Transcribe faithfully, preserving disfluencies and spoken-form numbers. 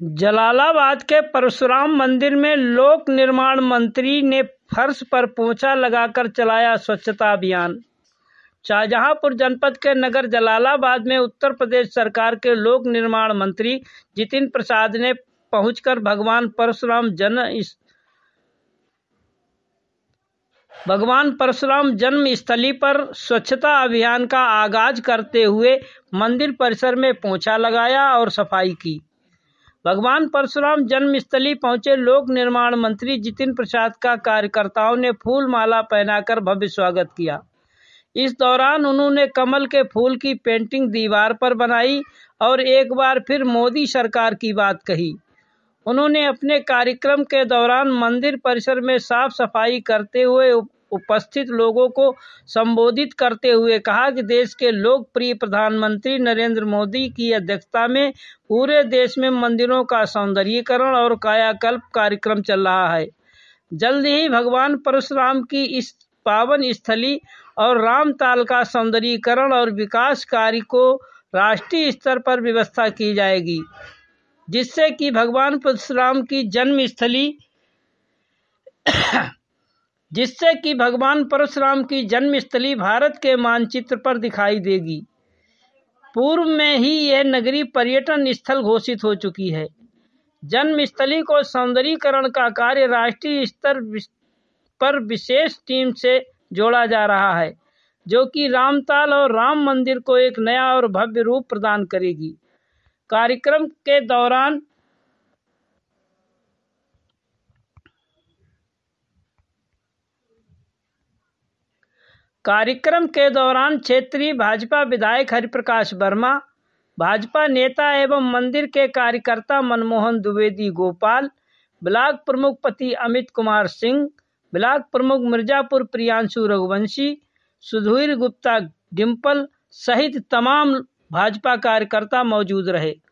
जलालाबाद के परशुराम मंदिर में लोक निर्माण मंत्री ने फर्श पर पोंछा लगाकर चलाया स्वच्छता अभियान। शाहजहांपुर जनपद के नगर जलालाबाद में उत्तर प्रदेश सरकार के लोक निर्माण मंत्री जितिन प्रसाद ने पहुंचकर भगवान परशुराम जन्म भगवान परशुराम जन्म स्थली पर स्वच्छता अभियान का आगाज करते हुए मंदिर परिसर में पोंछा लगाया और सफाई की। भगवान परशुराम जन्मस्थली पहुंचे लोक निर्माण मंत्री जितिन प्रसाद का कार्यकर्ताओं ने फूल माला पहनाकर भव्य स्वागत किया। इस दौरान उन्होंने कमल के फूल की पेंटिंग दीवार पर बनाई और एक बार फिर मोदी सरकार की बात कही। उन्होंने अपने कार्यक्रम के दौरान मंदिर परिसर में साफ सफाई करते हुए उपस्थित लोगों को संबोधित करते हुए कहा कि देश के लोकप्रिय प्रधानमंत्री नरेंद्र मोदी की अध्यक्षता में पूरे देश में मंदिरों का सौंदर्यीकरण और कायाकल्प कार्यक्रम चल रहा है। जल्द ही भगवान परशुराम की इस पावन स्थली और रामताल का सौंदर्यीकरण और विकास कार्य को राष्ट्रीय स्तर पर व्यवस्था की जाएगी, जिससे कि भगवान परशुराम की जन्मस्थली जिससे कि भगवान परशुराम की जन्मस्थली भारत के मानचित्र पर दिखाई देगी। पूर्व में ही यह नगरी पर्यटन स्थल घोषित हो चुकी है। जन्मस्थली को सौंदर्यीकरण का कार्य राष्ट्रीय स्तर पर विशेष टीम से जोड़ा जा रहा है, जो कि रामताल और राम मंदिर को एक नया और भव्य रूप प्रदान करेगी। कार्यक्रम के दौरान कार्यक्रम के दौरान क्षेत्रीय भाजपा विधायक हरिप्रकाश वर्मा, भाजपा नेता एवं मंदिर के कार्यकर्ता मनमोहन द्विवेदी गोपाल, ब्लॉक प्रमुख पति अमित कुमार सिंह, ब्लॉक प्रमुख मिर्जापुर प्रियांशु रघुवंशी, सुधीर गुप्ता डिम्पल सहित तमाम भाजपा कार्यकर्ता मौजूद रहे।